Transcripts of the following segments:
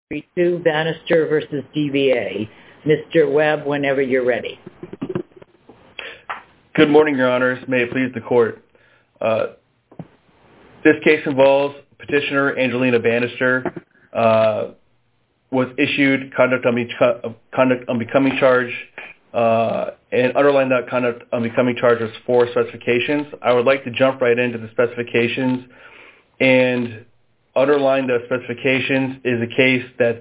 2, Bannister versus DVA. Mr. Webb, whenever you're ready. Good morning, Your Honors. May it please the Court. This case involves Petitioner Angelina Bannister, was issued conduct unbecoming charge, and underlying that conduct unbecoming charge was 4 specifications. I would like to jump right into the specifications, and underlying the specifications is a case that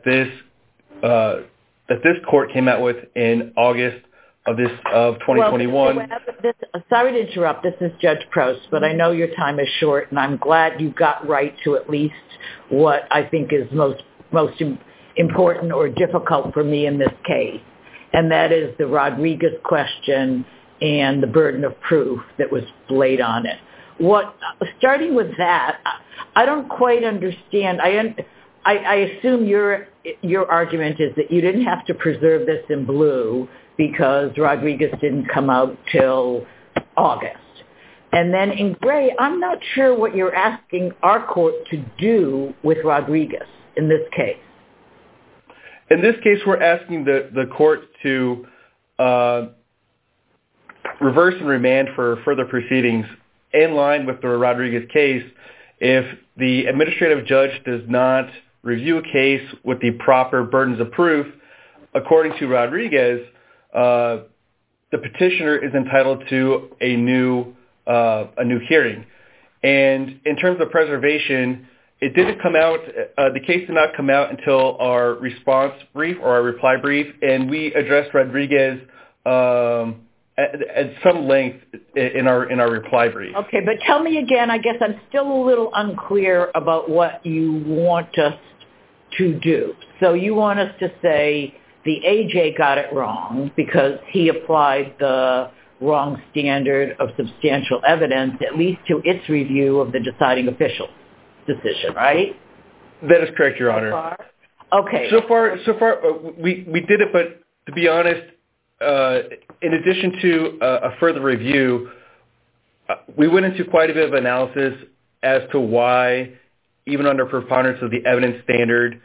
this court came out with in August of 2021. Well, sorry to interrupt. This is Judge Prost, but I know your time is short, and I'm glad you got right to at least what I think is most important or difficult for me in this case, and that is the Rodriguez question and the burden of proof that was laid on it. Starting with that, I don't quite understand. I assume your argument is that you didn't have to preserve this in blue because Rodriguez didn't come out till August. And then in gray, I'm not sure what you're asking our court to do with Rodriguez in this case. In this case, we're asking the court to reverse and remand for further proceedings in line with the Rodriguez case. If the administrative judge does not review a case with the proper burdens of proof, according to Rodriguez, the petitioner is entitled to a new hearing. And in terms of preservation, it didn't come out. The case did not come out until our response brief or our reply brief, and we addressed Rodriguez at some length in our reply brief. Okay, but tell me again. I guess I'm still a little unclear about what you want us to do. So you want us to say the AJ got it wrong because he applied the wrong standard of substantial evidence, at least to its review of the deciding official decision, right? That is correct, Your Honor. Okay. So far, we did it, but to be honest, in addition to a further review, we went into quite a bit of analysis as to why, even under preponderance of the evidence standard,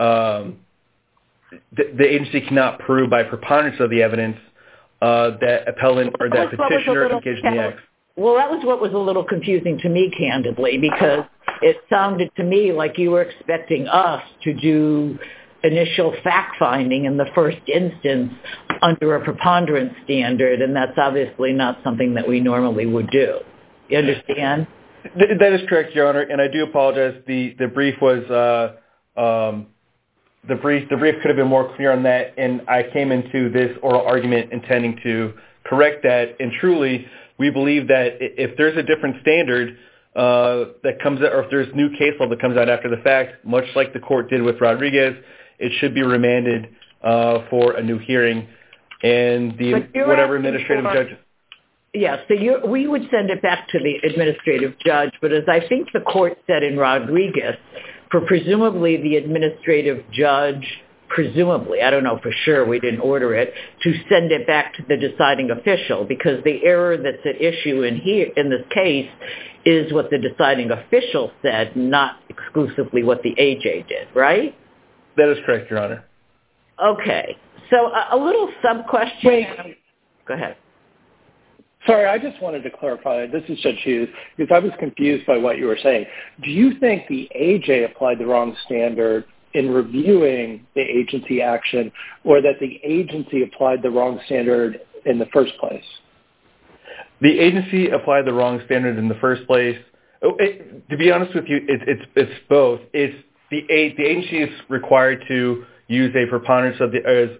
the agency cannot prove by preponderance of the evidence that appellant or that petitioner engaged in the acts. Well, that was what was a little confusing to me, candidly, because it sounded to me like you were expecting us to do initial fact-finding in the first instance under a preponderance standard, and that's obviously not something that we normally would do. You understand? That is correct, Your Honor, and I do apologize. The brief was the brief could have been more clear on that, and I came into this oral argument intending to correct that. And truly, we believe that if there's a different standard that comes out, or if there's new case law that comes out after the fact, much like the court did with Rodriguez, it should be remanded for a new hearing, and whatever administrative judge. Yes, so we would send it back to the administrative judge, but as I think the court said in Rodriguez, for presumably the administrative judge, I don't know for sure, we didn't order it, to send it back to the deciding official, because the error that's at issue in this case is what the deciding official said, not exclusively what the AJ did, right? That is correct, Your Honor. Okay, so a little sub-question. Wait. Go ahead. Sorry, I just wanted to clarify. This is Judge Hughes, because I was confused by what you were saying. Do you think the AJ applied the wrong standard in reviewing the agency action, or that the agency applied the wrong standard in the first place? The agency applied the wrong standard in the first place. To be honest with you, it's both. It's the agency is required to use a preponderance of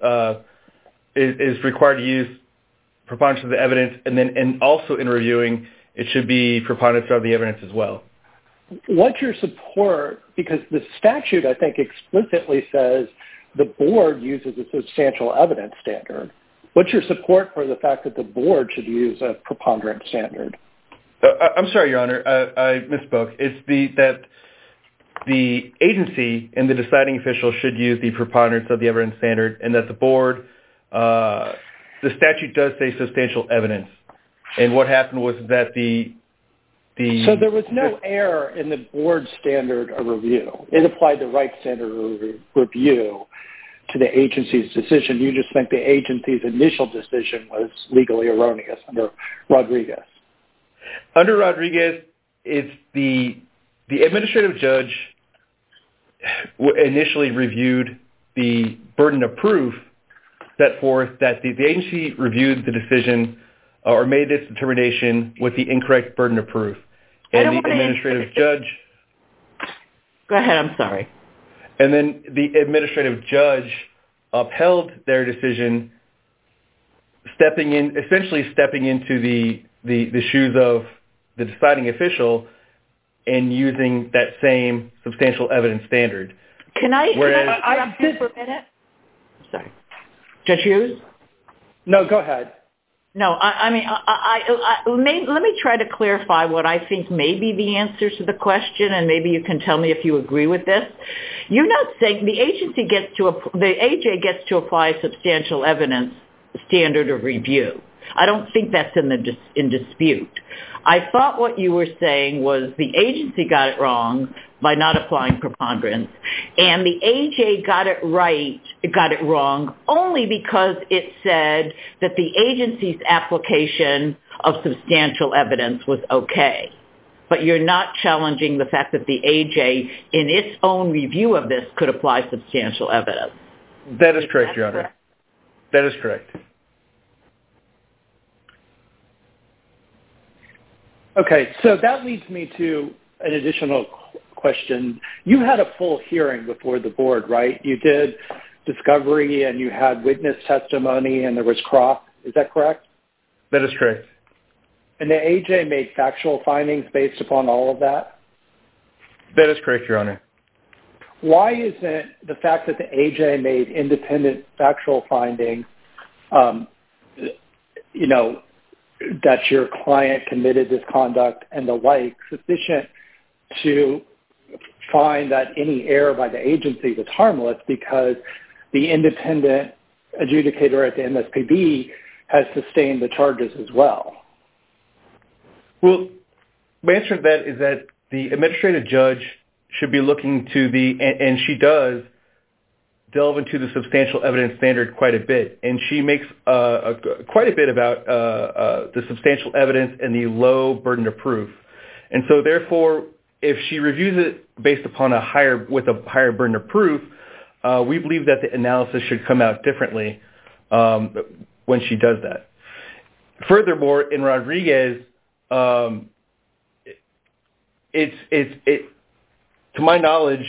is required to use preponderance of the evidence, and also in reviewing, it should be preponderance of the evidence as well. What's your support? Because the statute, I think, explicitly says the board uses a substantial evidence standard. What's your support for the fact that the board should use a preponderance standard? I'm sorry, Your Honor, I misspoke. It's that the agency and the deciding official should use the preponderance of the evidence standard, and that the board, the statute does say substantial evidence. And what happened was that the So there was no error in the board standard of review. It applied the right standard of review to the agency's decision. You just think the agency's initial decision was legally erroneous under Rodriguez. Under Rodriguez, it's the administrative judge initially reviewed the burden of proof set forth that the agency reviewed the decision or made its determination with the incorrect burden of proof. And the administrative judge... Go ahead, I'm sorry. And then the administrative judge upheld their decision, essentially stepping into the shoes of the deciding official and using that same substantial evidence standard. Can I interrupt you for a minute? Sorry. Judge Hughes? No, go ahead. No, I mean, let me try to clarify what I think may be the answer to the question, and maybe you can tell me if you agree with this. You're not saying the AJ gets to apply a substantial evidence standard of review. I don't think that's in dispute. I thought what you were saying was the agency got it wrong by not applying preponderance, and the AJ got it wrong only because it said that the agency's application of substantial evidence was okay. But you're not challenging the fact that the AJ, in its own review of this, could apply substantial evidence. That is correct, Your Honor. That is correct. Okay, so that leads me to an additional question. You had a full hearing before the board, right? You did discovery and you had witness testimony and there was cross. Is that correct? That is correct. And the AJ made factual findings based upon all of that? That is correct, Your Honor. Why isn't the fact that the AJ made independent factual findings, that your client committed this conduct and the like, sufficient to find that any error by the agency was harmless because the independent adjudicator at the MSPB has sustained the charges as well? Well, my answer to that is that the administrative judge should be looking to and she does, delve into the substantial evidence standard quite a bit. And she makes quite a bit about the substantial evidence and the low burden of proof. And so, therefore, if she reviews it based upon with a higher burden of proof, we believe that the analysis should come out differently when she does that. Furthermore, in Rodriguez, to my knowledge,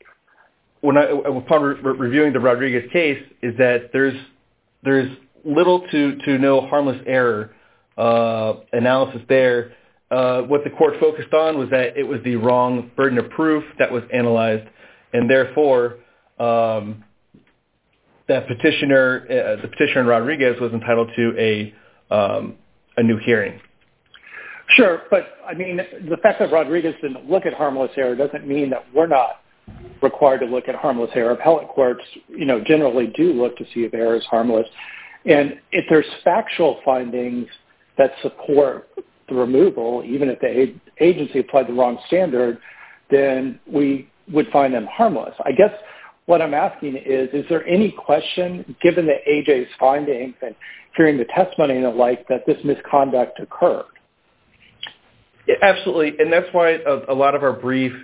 upon reviewing the Rodriguez case, is that there's little to no harmless error analysis there. What the court focused on was that it was the wrong burden of proof that was analyzed, and therefore the petitioner in Rodriguez was entitled to a new hearing. Sure, but I mean, the fact that Rodriguez didn't look at harmless error doesn't mean that we're not required to look at harmless error. Appellate courts, generally do look to see if error is harmless. And if there's factual findings that support the removal, even if the agency applied the wrong standard, then we would find them harmless. I guess what I'm asking is there any question, given the AJ's findings and hearing the testimony and the like, that this misconduct occurred? Yeah, absolutely, and that's why a lot of our brief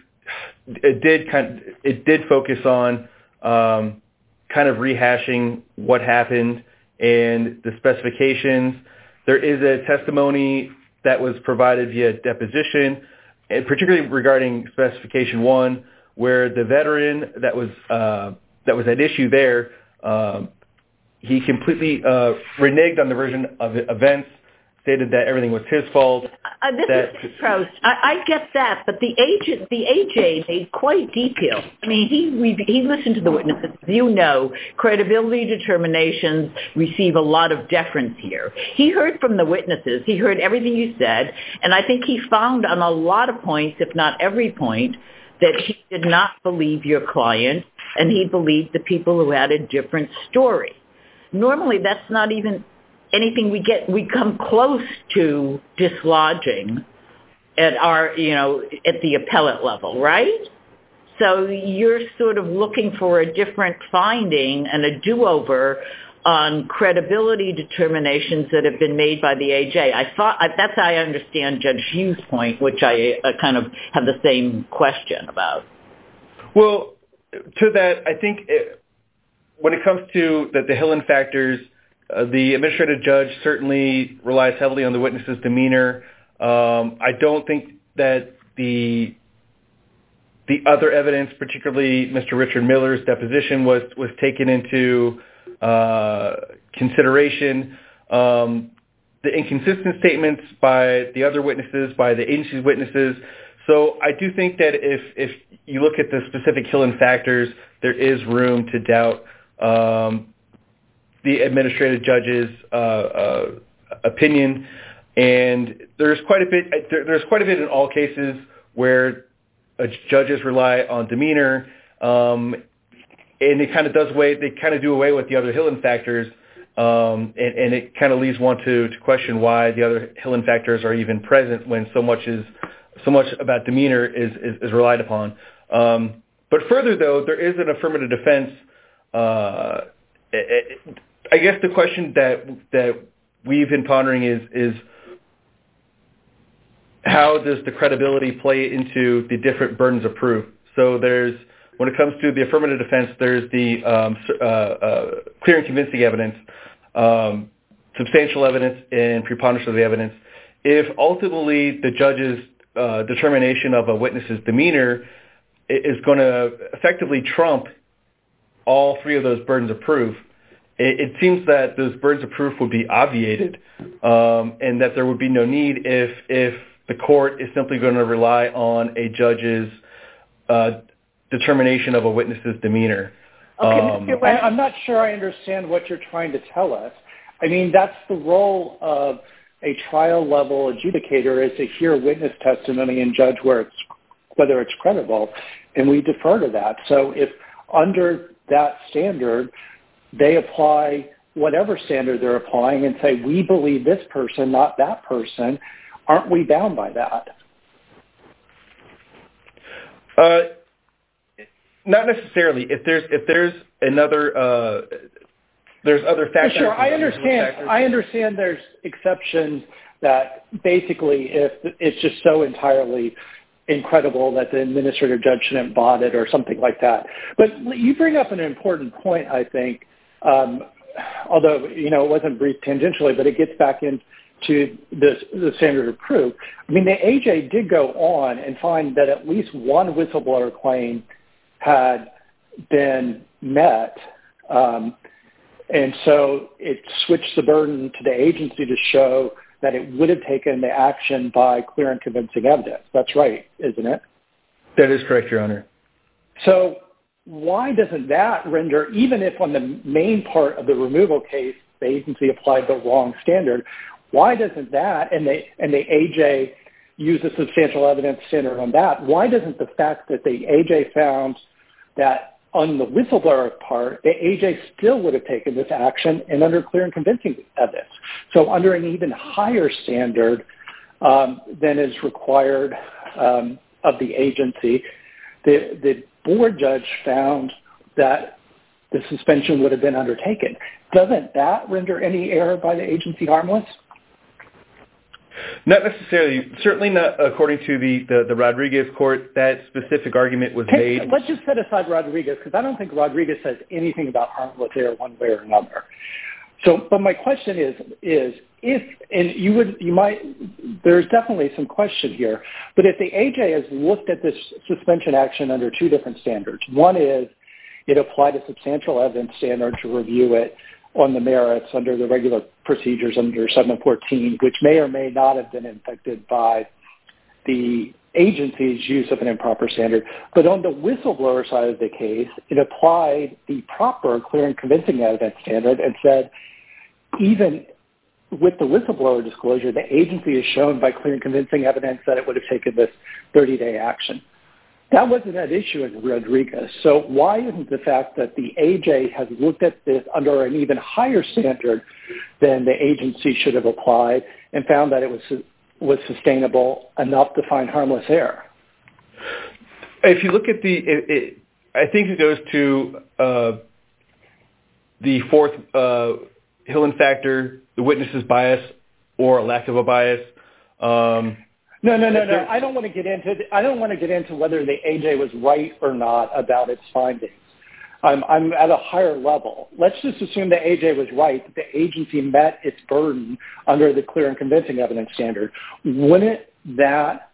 it did focus on kind of rehashing what happened and the specifications. There is a testimony that was provided via deposition, and particularly regarding specification 1, where the veteran that was at issue there, he completely reneged on the version of events, stated that everything was his fault. Proust, I get that, but the AJ made quite detailed. I mean, he listened to the witnesses. Credibility determinations receive a lot of deference here. He heard from the witnesses. He heard everything you said, and I think he found on a lot of points, if not every point, that he did not believe your client, and he believed the people who had a different story. Normally, that's not even anything we come close to dislodging at our, at the appellate level, right? So you're sort of looking for a different finding and a do-over on credibility determinations that have been made by the AJ. That's how I understand Judge Hughes' point, which I kind of have the same question about. Well, to that, I think when it comes to the Hillen factors, the administrative judge certainly relies heavily on the witness's demeanor. I don't think that the other evidence, particularly Mr. Richard Miller's deposition, was taken into consideration. The inconsistent statements by the other witnesses, by the agency's witnesses. So I do think that if you look at the specific Hillen factors, there is room to doubt the administrative judge's opinion, and there's quite a bit. There's quite a bit in all cases where judges rely on demeanor, and it kind of do away with the other Hillen factors, and it kind of leaves one to question why the other Hillen factors are even present when so much about demeanor is relied upon. But further, though, there is an affirmative defense. I guess the question that we've been pondering is how does the credibility play into the different burdens of proof? So when it comes to the affirmative defense, there's the clear and convincing evidence, substantial evidence, and preponderance of the evidence. If ultimately the judge's determination of a witness's demeanor is going to effectively trump all three of those burdens of proof, it seems that those burdens of proof would be obviated, and that there would be no need if the court is simply going to rely on a judge's determination of a witness's demeanor. Okay, I'm not sure I understand what you're trying to tell us. I mean, that's the role of a trial-level adjudicator, is to hear witness testimony and judge whether it's credible, and we defer to that. So if under that standard, they apply whatever standard they're applying and say, we believe this person, not that person, aren't we bound by that? Not necessarily. If there's another, there's other factors. Sure, I understand there's exceptions that basically if it's just so entirely incredible that the administrative judge shouldn't bought it or something like that. But you bring up an important point, I think, although, it wasn't briefed tangentially, but it gets back into the standard of proof. I mean, the AJ did go on and find that at least one whistleblower claim had been met, and so it switched the burden to the agency to show that it would have taken the action by clear and convincing evidence. That's right, isn't it? That is correct, Your Honor. So why doesn't that render, even if on the main part of the removal case, the agency applied the wrong standard, why doesn't that, and the AJ used a substantial evidence standard on that, why doesn't the fact that the AJ found that on the whistleblower part, the AJ still would have taken this action and under clear and convincing evidence? So under an even higher standard than is required of the agency, the board judge found that the suspension would have been undertaken. Doesn't that render any error by the agency harmless? Not necessarily. Certainly not according to the Rodriguez court. That specific argument was made. Let's just set aside Rodriguez, because I don't think Rodriguez says anything about harmless error one way or another. So, but my question is if, and there's definitely some question here, but if the AJ has looked at this suspension action under two different standards, one is it applied a substantial evidence standard to review it on the merits under the regular procedures under 714, which may or may not have been infected by the agency's use of an improper standard. But on the whistleblower side of the case, it applied the proper clear and convincing evidence standard and said, even with the whistleblower disclosure, the agency has shown by clear and convincing evidence that it would have taken this 30-day action. That wasn't an issue in Rodriguez. So why isn't the fact that the AJ has looked at this under an even higher standard than the agency should have applied and found that it was was sustainable enough to find harmless error? If you look at I think it goes to the fourth Hillen factor, the witness's bias or a lack of a bias. No. I don't want to get into whether the AJ was right or not about its findings. I'm at a higher level. Let's just assume that AJ was right, that the agency met its burden under the clear and convincing evidence standard. Wouldn't that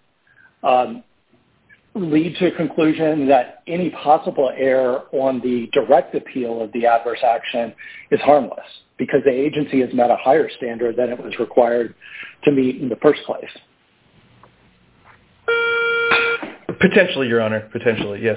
lead to a conclusion that any possible error on the direct appeal of the adverse action is harmless because the agency has met a higher standard than it was required to meet in the first place? Potentially, Your Honor. Potentially, yes.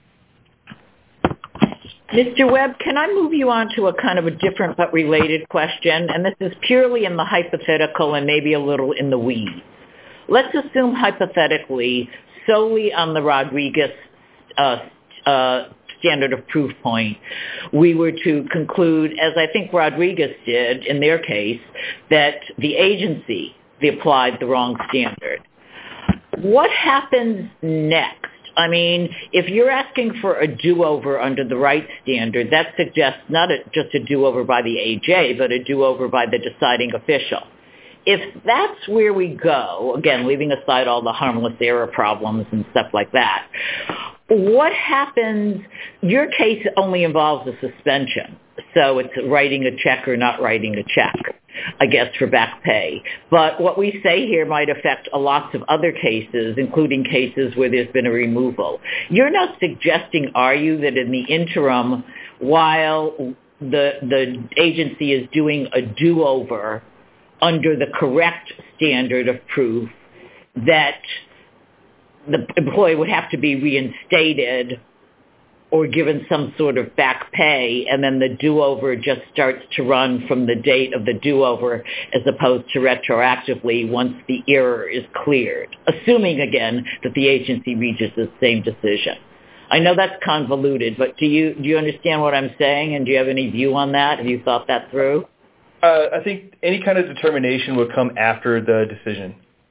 Mr. Webb, can I move you on to a kind of a different but related question? And this is purely in the hypothetical and maybe a little in the weeds. Let's assume hypothetically, solely on the Rodriguez standard of proof point, we were to conclude, as I think Rodriguez did in their case, that the agency applied the wrong standard. What happens next? I mean, if you're asking for a do-over under the right standard, that suggests not just a do-over by the AJ, but a do-over by the deciding official. If that's where we go, again, leaving aside all the harmless error problems and stuff like that, what happens? Your case only involves a suspension, so it's writing a check or not writing a check, I guess, for back pay. But what we say here might affect lots of other cases, including cases where there's been a removal. You're not suggesting, are you, that in the interim, while the agency is doing a do-over under the correct standard of proof, that the employee would have to be reinstated or given some sort of back pay, and then the do-over just starts to run from the date of the do-over as opposed to retroactively once the error is cleared, assuming, again, that the agency reaches the same decision. I know that's convoluted, but do you understand what I'm saying, and do you have any view on that? Have you thought that through? I think any kind of determination would come after the decision.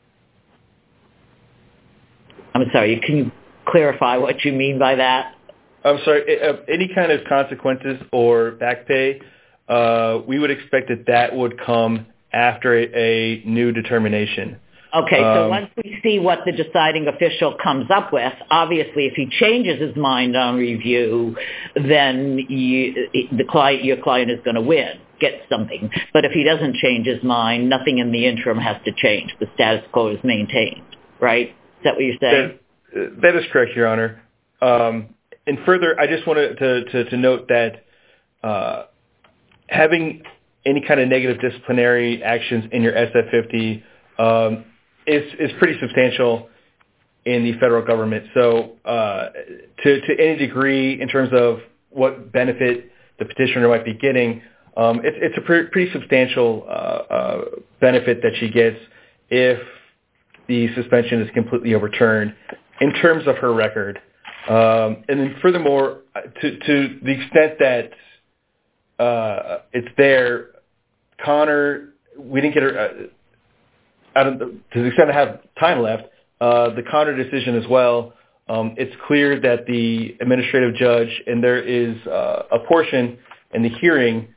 I'm sorry, can you clarify what you mean by that? I'm sorry, any kind of consequences or back pay, we would expect that would come after a new determination. Okay, so once we see what the deciding official comes up with, obviously if he changes his mind on review, then your client is going to win, get something. But if he doesn't change his mind, nothing in the interim has to change. The status quo is maintained, right? Is that what you're saying? That is correct, Your Honor. And further, I just wanted to note that having any kind of negative disciplinary actions in your SF-50 is pretty substantial in the federal government. So to any degree in terms of what benefit the petitioner might be getting, it's a pretty substantial benefit that she gets if the suspension is completely overturned in terms of her record. And then furthermore, to the extent that it's there, Connor, we didn't get her, to the extent I have time left, the Connor decision as well, it's clear that the administrative judge, and there is a portion in the hearing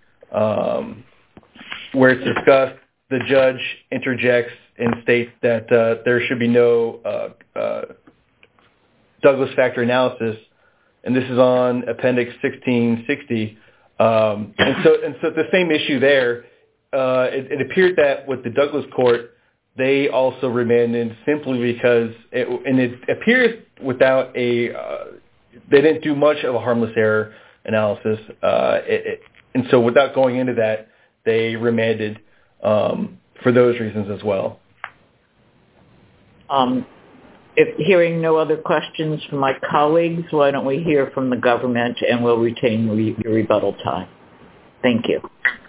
where it's discussed, the judge interjects and states that there should be no Douglas factor analysis, and this is on Appendix 1660. And so the same issue there, it appeared that with the Douglas court, they also remanded simply because, it appears without they didn't do much of a harmless error analysis, and so without going into that, they remanded for those reasons as well. If hearing no other questions from my colleagues, why don't we hear from the government and we'll retain your rebuttal time. Thank you.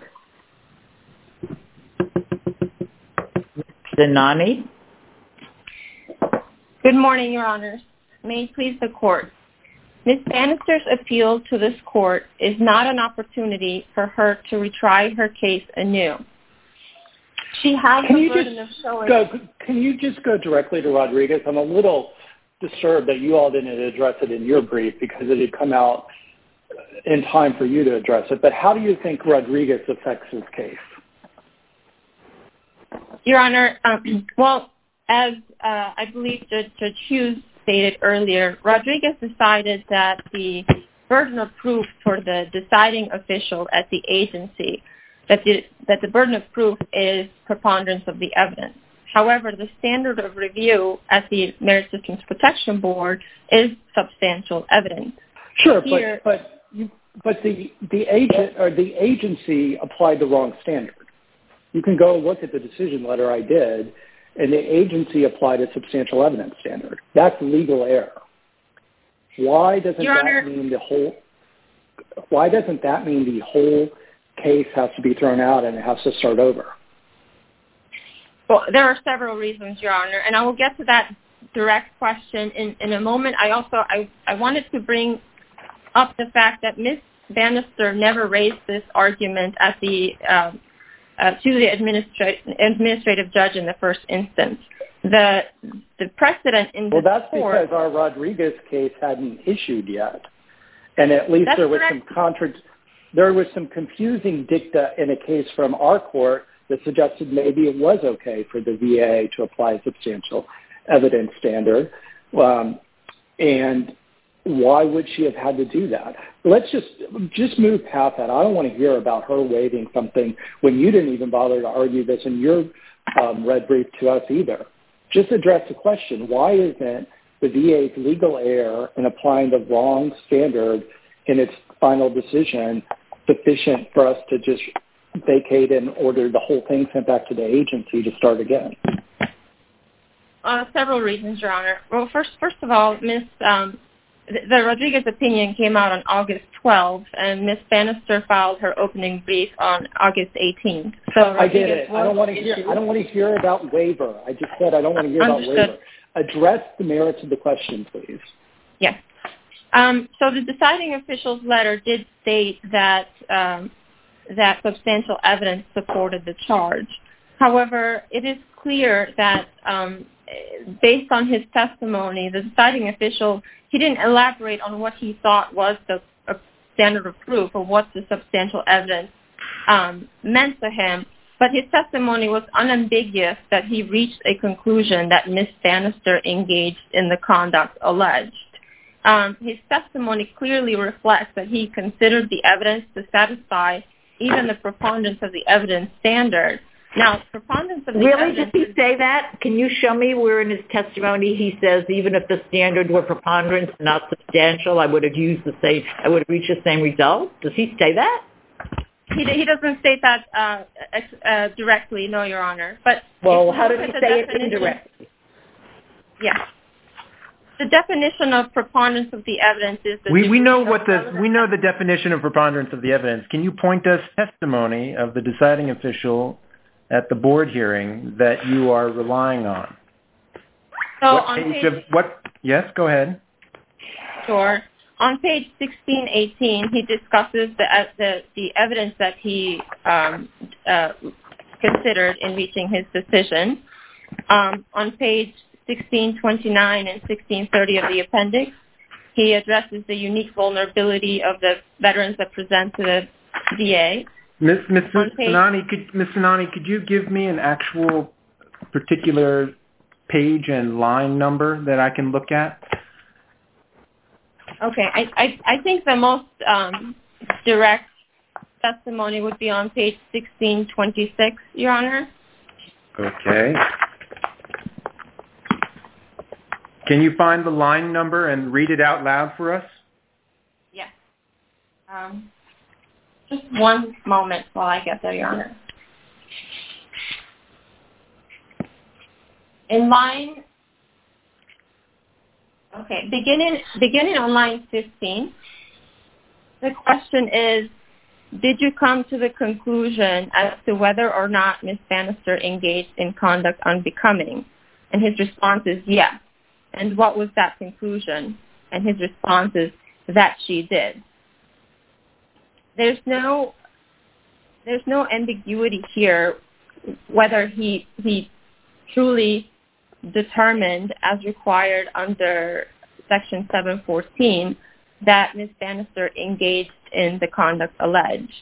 Zanani? Good morning, Your Honors. May it please the court. Ms. Bannister's appeal to this court is not an opportunity for her to retry her case anew. She has the burden of showing. Can you just go directly to Rodriguez? I'm a little disturbed that you all didn't address it in your brief because it had come out in time for you to address it. But how do you think Rodriguez affects this case? Your Honor, well, as I believe Judge Hughes stated earlier, Rodriguez decided that the burden of proof for the deciding official at the agency, that the burden of proof is preponderance of the evidence. However, the standard of review at the Merit Systems Protection Board is substantial evidence. Sure, but the agent or the agency applied the wrong standard. You can go look at the decision letter I did, and the agency applied a substantial evidence standard. That's legal error. Why doesn't that mean the whole case has to be thrown out and it has to start over? Well, there are several reasons, Your Honor, and I will get to that direct question in a moment. I wanted to bring up the fact that Ms. Bannister never raised this argument at the to the administrative judge in the first instance. The precedent in this that's court, because our Rodriguez case hadn't issued yet, and at least there was some confusing dicta in a case from our court that suggested maybe it was okay for the VA to apply a substantial evidence standard. And why would she have had to do that? Let's just move past that. I don't want to hear about her waiving something when you didn't even bother to argue this in your red brief to us either. Just address the question. Why isn't the VA's legal error in applying the wrong standard in its final decision sufficient for us to just vacate and order the whole thing sent back to the agency to start again? Several reasons, Your Honor. Well, first of all, the Rodriguez opinion came out on August 12th, and Ms. Bannister filed her opening brief on August 18th. So I get it. I don't want to hear about waiver. I just said I don't want to hear about waiver. Address the merits of the question, please. Yes. So the deciding official's letter did state that that substantial evidence supported the charge. However, it is clear that based on his testimony, the deciding official, he didn't elaborate on what he thought was the standard of proof or what the substantial evidence meant to him, but his testimony was unambiguous that he reached a conclusion that Ms. Bannister engaged in the conduct alleged. His testimony clearly reflects that he considered the evidence to satisfy even the preponderance of the evidence standard. Now, preponderance of the evidence... Really? Did he say that? Can you show me where in his testimony he says even if the standard were preponderance, not substantial, I would have reached the same result? Does he say that? He doesn't state that directly, no, Your Honor. But well, how did he say it indirectly? Yes. The definition of preponderance of the evidence is... We know the definition of preponderance of the evidence. Can you point us testimony of the deciding official at the board hearing that you are relying on? So Yes, go ahead. Sure. On page 1618, he discusses the evidence that he considered in reaching his decision. On page 1629 and 1630 of the appendix, he addresses the unique vulnerability of the veterans that present to the VA. Ms. Sinani, could you give me an actual particular page and line number that I can look at? Okay. I think the most direct testimony would be on page 1626, Your Honor. Okay. Can you find the line number and read it out loud for us? Yes. Just one moment while I get there, Your Honor. In line, okay, beginning on line 15, the question is, did you come to the conclusion as to whether or not Ms. Bannister engaged in conduct unbecoming? And his response is yes. And what was that conclusion? And his response is that she did. There's no ambiguity here whether he truly determined, as required under Section 714, that Ms. Bannister engaged in the conduct alleged.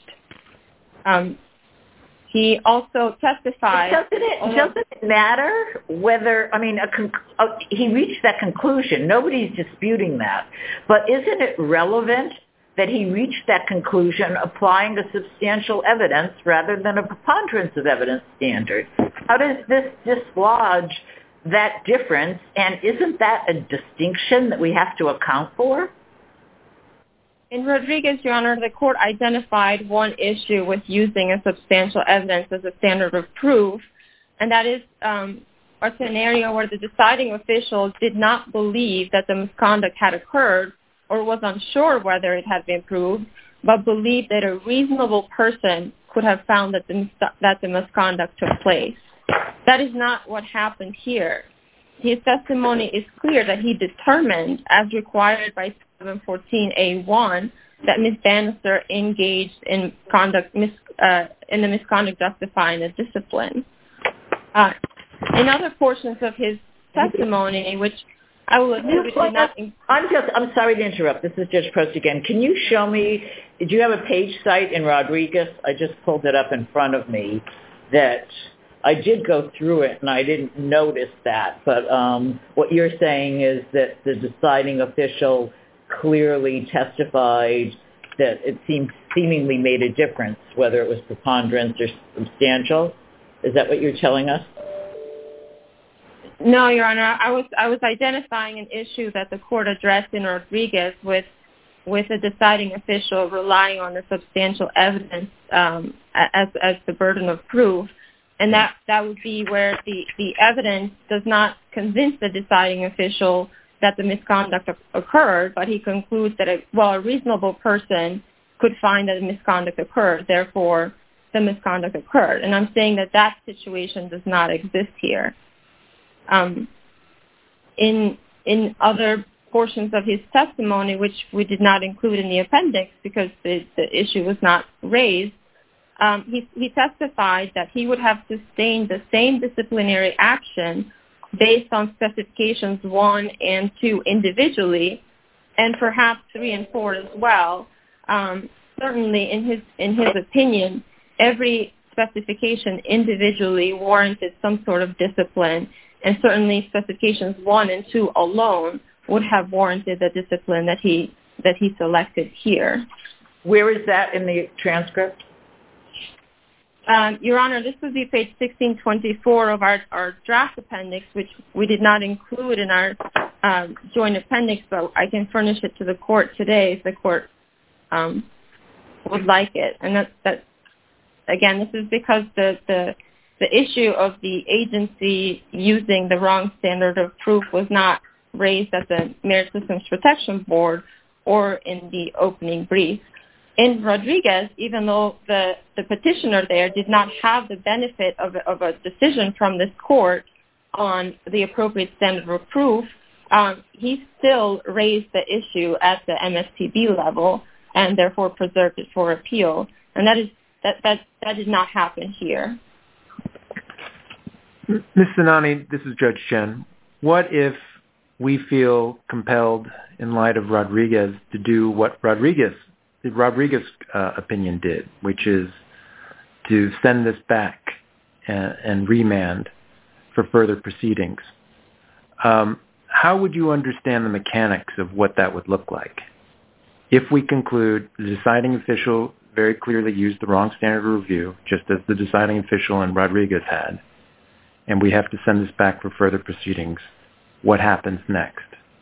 He also testified... Doesn't it matter whether, he reached that conclusion. Nobody's disputing that. But isn't it relevant that he reached that conclusion applying the substantial evidence rather than a preponderance of evidence standard? How does this dislodge that difference, and isn't that a distinction that we have to account for? In Rodriguez, Your Honor, the court identified one issue with using a substantial evidence as a standard of proof, and that is a scenario where the deciding official did not believe that the misconduct had occurred or was unsure whether it had been proved, but believed that a reasonable person could have found that the misconduct took place. That is not what happened here. His testimony is clear that he determined, as required by 714A1, that Ms. Bannister engaged in the misconduct justifying the discipline. In other portions of his testimony, which I will admit we did not... I'm sorry to interrupt. This is Judge Prost again. Can you show me, did you have a page cite in Rodriguez? I just pulled it up in front of me that... I did go through it, and I didn't notice that. But what you're saying is that the deciding official clearly testified that it seemingly made a difference, whether it was preponderance or substantial. Is that what you're telling us? No, Your Honor. I was identifying an issue that the court addressed in Rodriguez with a deciding official relying on the substantial evidence as the burden of proof. And that would be where the evidence does not convince the deciding official that the misconduct occurred, but he concludes that a reasonable person could find that the misconduct occurred, therefore the misconduct occurred. And I'm saying that situation does not exist here. In other portions of his testimony, which we did not include in the appendix because the issue was not raised, he testified that he would have sustained the same disciplinary action based on specifications 1 and 2 individually, and perhaps 3 and 4 as well. Certainly, in his opinion, every specification individually warranted some sort of discipline, and certainly specifications 1 and 2 alone would have warranted the discipline that he selected here. Where is that in the transcript? Your Honor, this would be page 1624 of our draft appendix, which we did not include in our joint appendix, but I can furnish it to the court today if the court would like it. And that again, this is because the issue of the agency using the wrong standard of proof was not raised at the Merit Systems Protection Board or in the opening brief. In Rodriguez, even though the petitioner there did not have the benefit of a decision from this court on the appropriate standard of proof, he still raised the issue at the MSPB level and therefore preserved it for appeal. And that did not happen here. Ms. Sinani, this is Judge Chen. What if we feel compelled in light of Rodriguez to do what Rodriguez opinion did, which is to send this back and remand for further proceedings? How would you understand the mechanics of what that would look like? If we conclude the deciding official very clearly used the wrong standard of review, just as the deciding official in Rodriguez had, and we have to send this back for further proceedings, what happens next?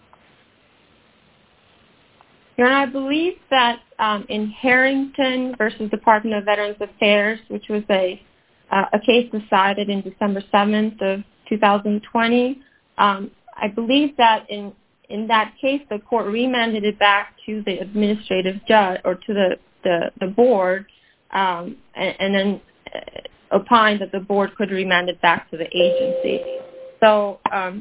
Your Honor, I believe that in Harrington versus Department of Veterans Affairs, which was a case decided in December 7th of 2020, I believe that in that case, the court remanded it back to the administrative judge or to the board, and then opined that the board could remand it back to the agency. So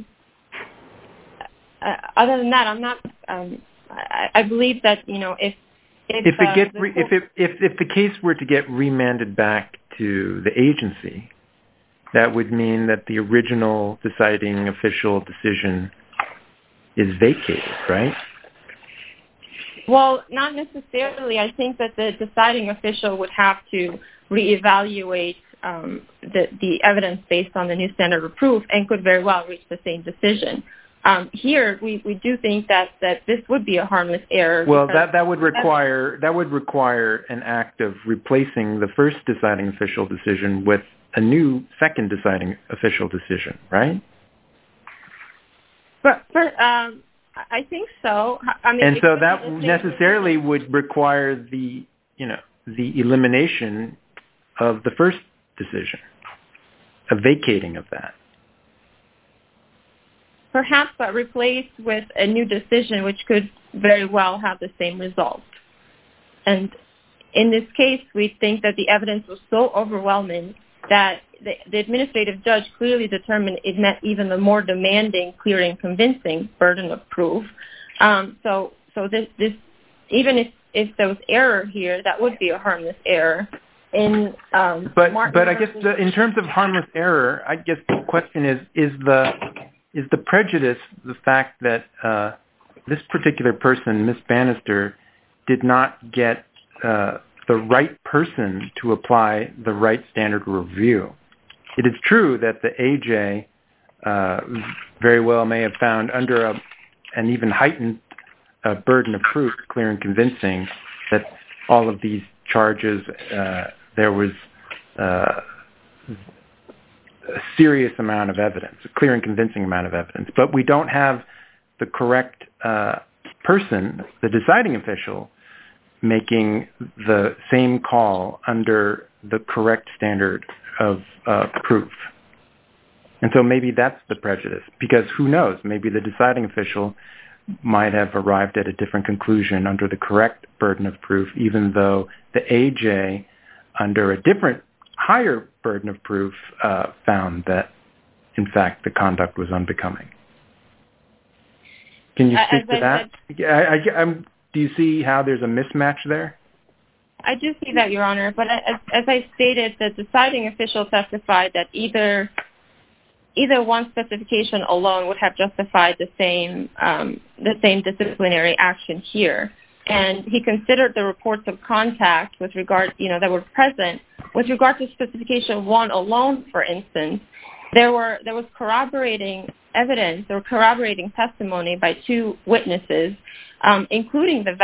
other than that, I'm not... I believe that, if the case were to get remanded back to the agency, that would mean that the original deciding official decision is vacated, right? Well, not necessarily. I think that the deciding official would have to reevaluate the evidence based on the new standard of proof and could very well reach the same decision. Here, we do think that this would be a harmless error. Well, that would require an act of replacing the first deciding official decision with a new second deciding official decision, right? But I think so. I mean, and so that necessarily would require the elimination of the first decision, a vacating of that. Perhaps, but replaced with a new decision, which could very well have the same result. And in this case, we think that the evidence was so overwhelming that the administrative judge clearly determined it met even the more demanding, clear, and convincing burden of proof. So this even if there was error here, that would be a harmless error. But I guess in terms of harmless error, I guess the question is the prejudice the fact that this particular person, Ms. Bannister, did not get the right person to apply the right standard of review. It is true that the AJ very well may have found under an even heightened burden of proof, clear and convincing, that all of these charges, there was a serious amount of evidence, a clear and convincing amount of evidence. But we don't have the correct person, the deciding official, making the same call under the correct standard of proof. And so maybe that's the prejudice, because who knows, maybe the deciding official might have arrived at a different conclusion under the correct burden of proof, even though the AJ, under a different, higher burden of proof, found that, in fact, the conduct was unbecoming. Can you speak to that? Do you see how there's a mismatch there? I do see that, Your Honor. But as I stated, the deciding official testified that either one specification alone would have justified the same disciplinary action here. And he considered the reports of contact with regard, that were present. With regard to specification 1 alone, for instance, there was corroborating evidence or corroborating testimony by 2 witnesses, including the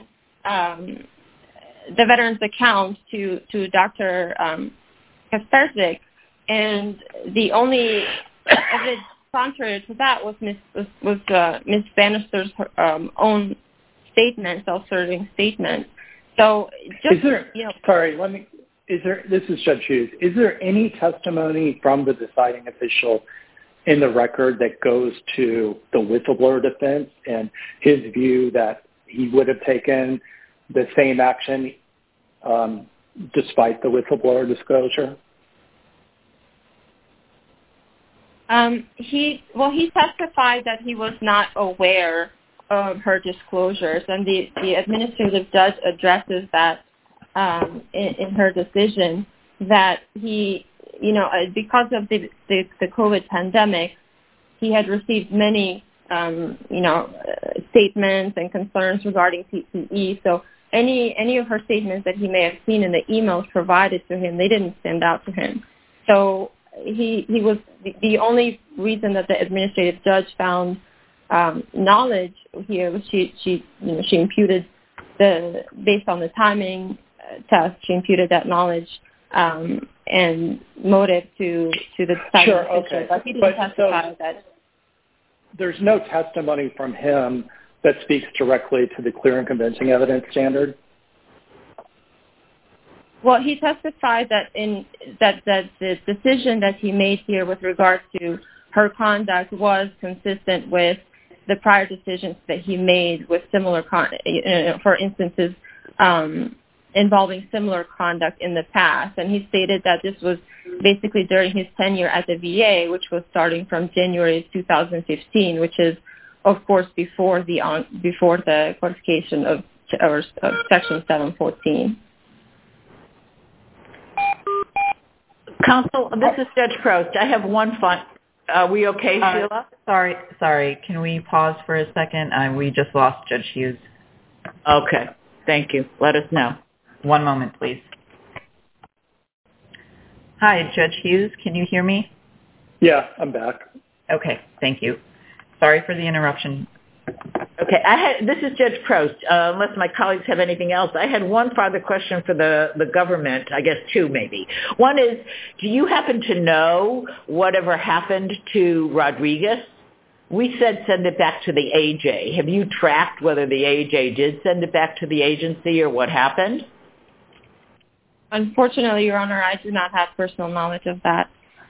veteran's account to Dr. Kasperzik, and the only evidence contrary to that was Ms. Bannister's own statement, self-serving statement. So, this is Judge Hughes. Is there any testimony from the deciding official in the record that goes to the whistleblower defense and his view that he would have taken the same action despite the whistleblower disclosure? He testified that he was not aware of her disclosures, and the administrative judge addresses that in her decision, that he, because of the COVID pandemic, he had received many, statements and concerns regarding PPE. So any of her statements that he may have seen in the emails provided to him, they didn't stand out to him. So he was the only reason that the administrative judge found knowledge here was she imputed based on the timing test, she imputed that knowledge and motive to the deciding official. But he didn't testify that. There's no testimony from him that speaks directly to the clear and convincing evidence standard? Well, he testified that that the decision that he made here with regard to her conduct was consistent with the prior decisions that he made with similar, for instances, involving similar conduct in the past. And he stated that this was basically during his tenure at the VA, which was starting from January 2015, which is, of course, before the codification of Section 714. Counsel, this is Judge Prost. I have one fun. Are we okay, Sheila? Sorry. Can we pause for a second? We just lost Judge Hughes. Okay. Thank you. Let us know. One moment, please. Hi, Judge Hughes. Can you hear me? Yeah, I'm back. Okay. Thank you. Sorry for the interruption. Okay. This is Judge Prost. Unless my colleagues have anything else, I had one further question for the government, I guess two maybe. One is, do you happen to know whatever happened to Rodriguez? We said send it back to the AJ. Have you tracked whether the AJ did send it back to the agency or what happened? Unfortunately, Your Honor, I do not have personal knowledge of that.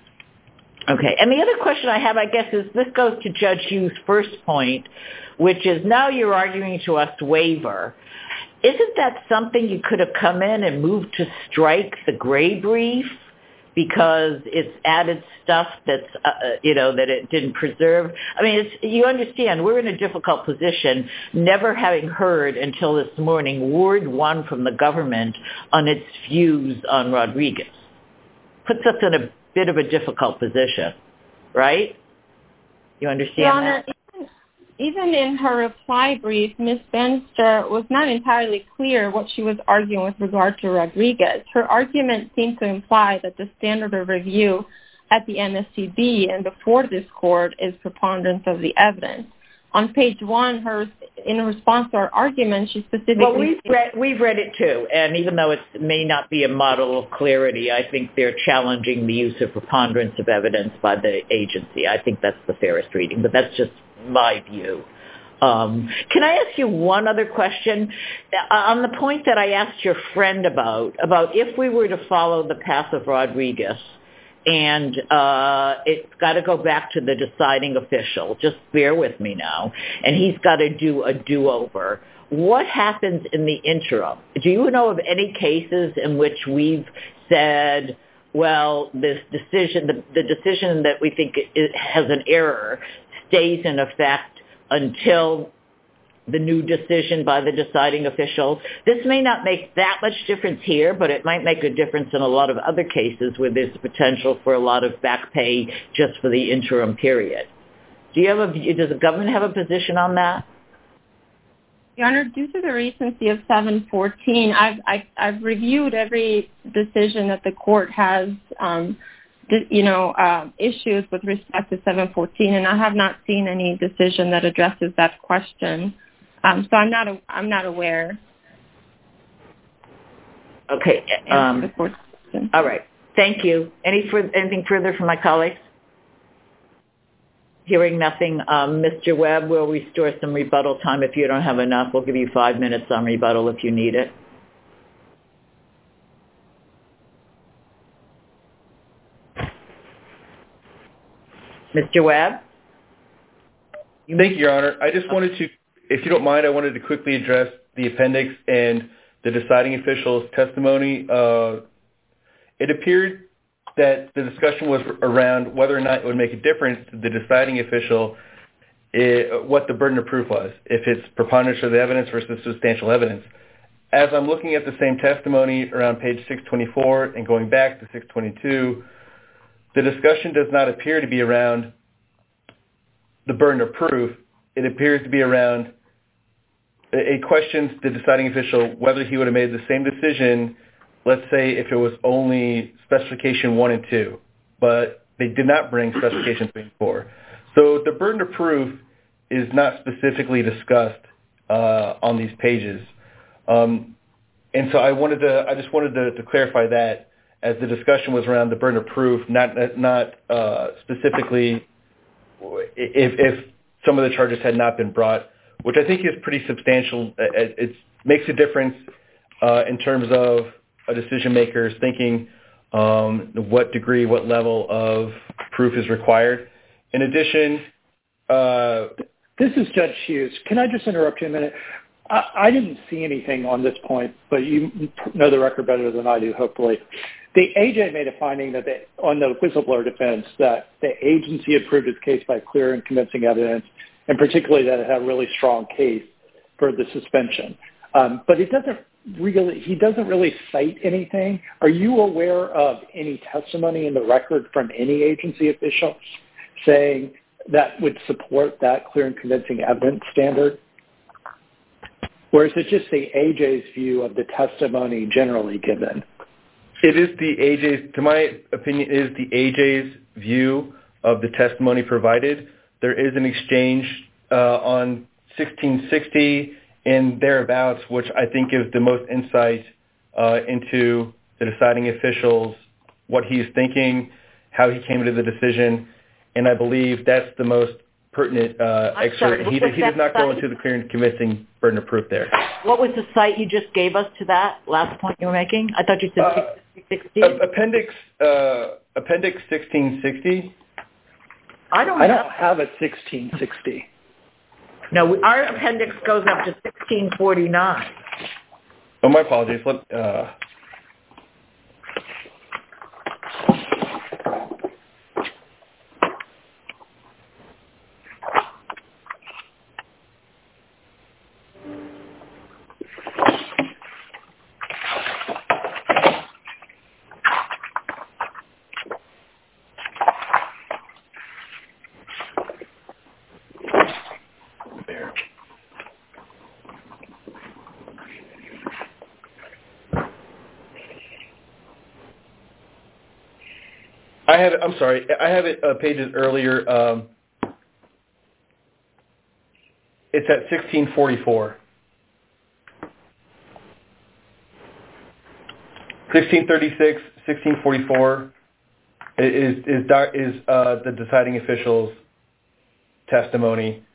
Okay. And the other question I have, I guess, is this goes to Judge Hughes' first point, which is now you're arguing to us waiver. Isn't that something you could have come in and moved to strike the gray brief because it's added stuff that's, that it didn't preserve? I mean, you understand, we're in a difficult position, never having heard until this morning word one from the government on its views on Rodriguez. Puts us in a bit of a difficult position, right? You understand Your Honor, that? Even in her reply brief, Ms. Bannister was not entirely clear what she was arguing with regard to Rodriguez. Her argument seemed to imply that the standard of review at the MSPB and before this court is preponderance of the evidence. On page 1, in response to our argument, she specifically... Well, we've read it too, and even though it may not be a model of clarity, I think they're challenging the use of preponderance of evidence by the agency. I think that's the fairest reading, but that's just my view. Can I ask you one other question? On the point that I asked your friend about if we were to follow the path of Rodriguez, and it's got to go back to the deciding official. Just bear with me now. And he's got to do a do-over. What happens in the interim? Do you know of any cases in which we've said, well, this decision, the decision that we think it has an error stays in effect until the new decision by the deciding official? This may not make that much difference here, but it might make a difference in a lot of other cases where there's potential for a lot of back pay just for the interim period. Does the government have a position on that? Your Honor, due to the recency of 714, I've reviewed every decision that the court has issues with respect to 714, and I have not seen any decision that addresses that question. So I'm not aware. Okay. All right. Thank you. Anything further from my colleagues? Hearing nothing, Mr. Webb, we'll restore some rebuttal time. If you don't have enough, we'll give you 5 minutes on rebuttal if you need it. Mr. Webb? Thank you, Your Honor. I just wanted to, if you don't mind, I wanted to quickly address the appendix and the deciding official's testimony. It appeared that the discussion was around whether or not it would make a difference to the deciding official what the burden of proof was, if it's preponderance of the evidence versus substantial evidence. As I'm looking at the same testimony around page 624 and going back to 622, the discussion does not appear to be around the burden of proof. It appears to be around a question to the deciding official whether he would have made the same decision, let's say, if it was only specification 1 and 2, but they did not bring specification 3 and 4. So the burden of proof is not specifically discussed on these pages. And so I just wanted to clarify that, as the discussion was around the burden of proof, not specifically if some of the charges had not been brought, which I think is pretty substantial. It makes a difference in terms of a decision maker's thinking what degree, what level of proof is required. In addition, this is Judge Hughes. Can I just interrupt you a minute? I didn't see anything on this point, but you know the record better than I do, hopefully. The AJ made a finding that on the whistleblower defense that the agency had proved its case by clear and convincing evidence, and particularly that it had a really strong case for the suspension. But it doesn't he doesn't really cite anything. Are you aware of any testimony in the record from any agency official saying that would support that clear and convincing evidence standard? Or is it just the AJ's view of the testimony generally given? It is the AJ's, to my opinion, it is the AJ's view of the testimony provided. There is an exchange on 1660 and thereabouts, which I think gives the most insight into the deciding officials, what he's thinking, how he came to the decision, and I believe that's the most pertinent excerpt. He does not go into the clear and convincing burden of proof there. What was the cite you just gave us to that last point you were making? I thought you said 1660. Appendix 1660. I don't have a 1660. No, our appendix goes up to 1649. Oh, my apologies. I have it pages earlier. It's at 1644. 1636, 1644 is the deciding official's testimony,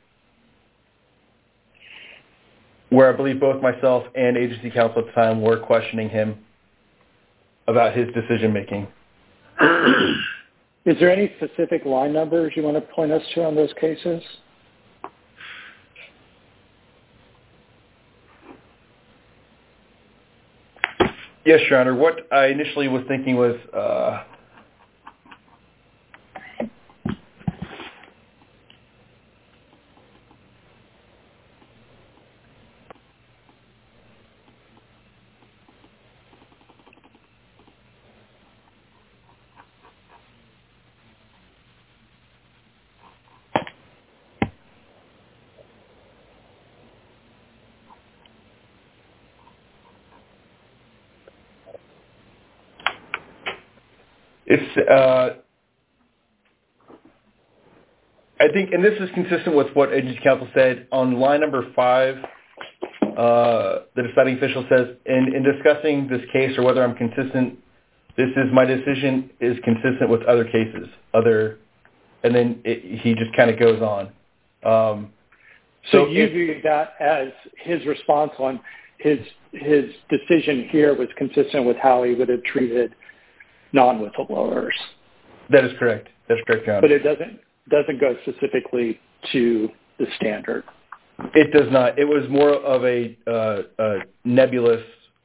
where I believe both myself and agency counsel at the time were questioning him about his decision making. Is there any specific line numbers you want to point us to on those cases? Yes, Your Honor. What I initially was thinking was I think, and this is consistent with what agency counsel said on line number 5. The deciding official says, in discussing this case or whether I'm consistent, my decision is consistent with other cases. And then he just kind of goes on. So you view that as his response on his decision here was consistent with how he would have treated non-whistleblowers. That is correct. That's correct, Your Honor. But it doesn't go specifically to the standard. It does not. It was more of a nebulous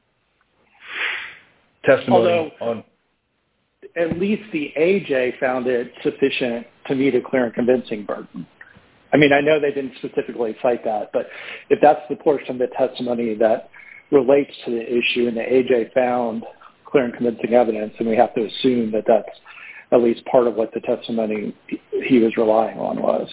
testimony. Although, at least the AJ found it sufficient to meet a clear and convincing burden. I mean, I know they didn't specifically cite that, but if that's the portion of the testimony that relates to the issue and the AJ found clear and convincing evidence, and we have to assume that that's at least part of what the testimony he was relying on was.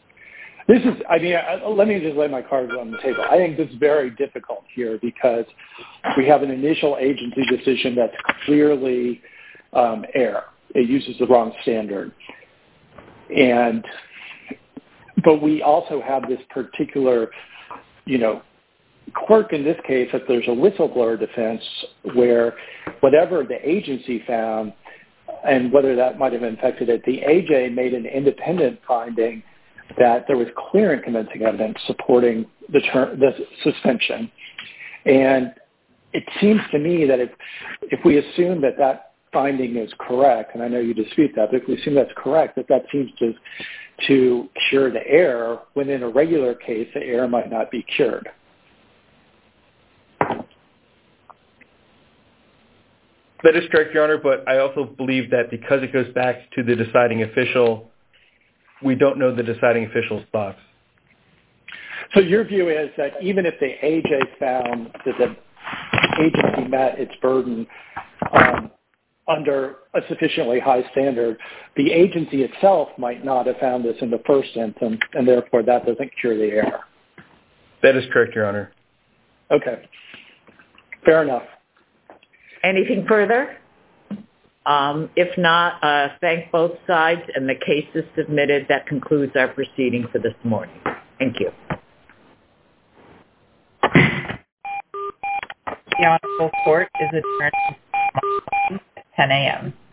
Let me just lay my cards on the table. I think this is very difficult here because we have an initial agency decision that's clearly error. It uses the wrong standard. But we also have this particular, quirk in this case that there's a whistleblower defense where whatever the agency found and whether that might have infected it, the AJ made an independent finding that there was clear and convincing evidence supporting the suspension. And it seems to me that if we assume that finding is correct, and I know you dispute that, but if we assume that's correct, that seems to cure the error, when in a regular case, the error might not be cured. That is correct, Your Honor, but I also believe that because it goes back to the deciding official, we don't know the deciding official's thoughts. So your view is that even if the AJ found that the agency met its burden under a sufficiently high standard, the agency itself might not have found this in the first instance, and therefore that doesn't cure the error. That is correct, Your Honor. Okay. Fair enough. Anything further? If not, thank both sides, and the case is submitted. That concludes our proceeding for this morning. Thank you. The Honorable Court is adjourned at 10 a.m.